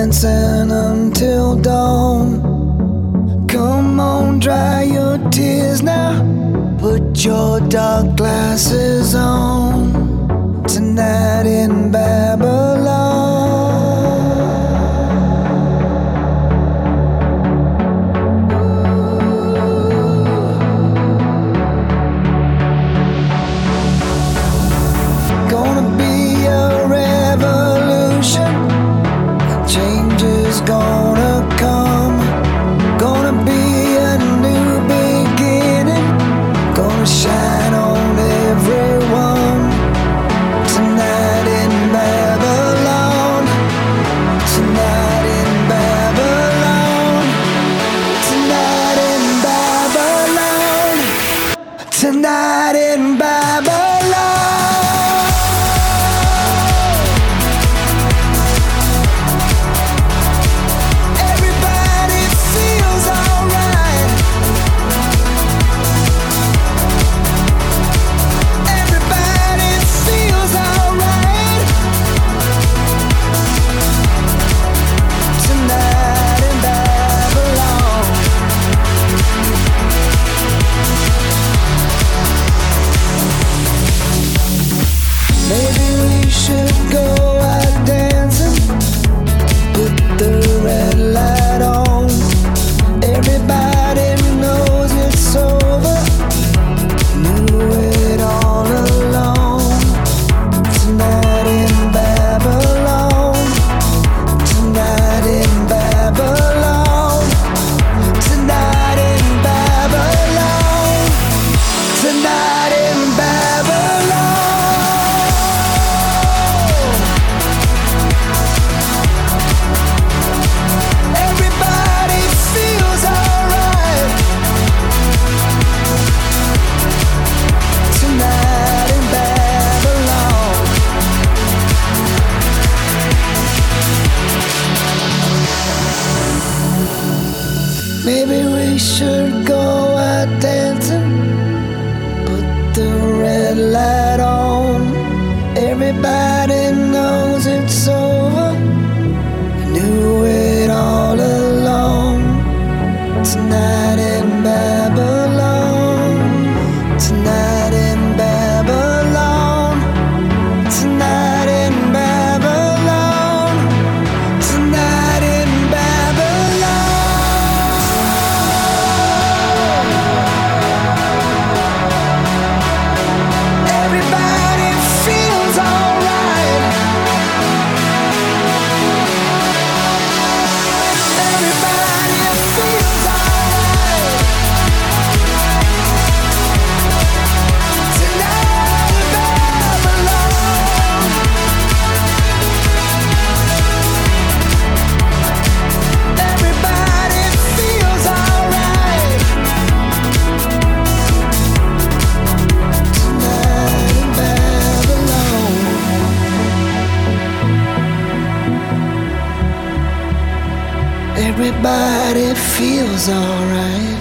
dancing until dawn. Come on, dry your tears now. Put your dark glasses on. Tonight in Babylon. Gonna be a revolution. Change is gonna come. Gonna be a new beginning. Gonna shine on everyone. Tonight in Babylon. Tonight in Babylon. Tonight in Babylon. Tonight in Babylon. Maybe we should go out dancing. Put the red light on. Everybody knows it's over. Knew it all along. Tonight in Babylon. Tonight in Babylon. Tonight in Babylon. Tonight in Babylon. Everybody feels alright. Everybody feels alright. Tonight in Babylon. Everybody feels alright. Tonight in Babylon. Everybody feels alright.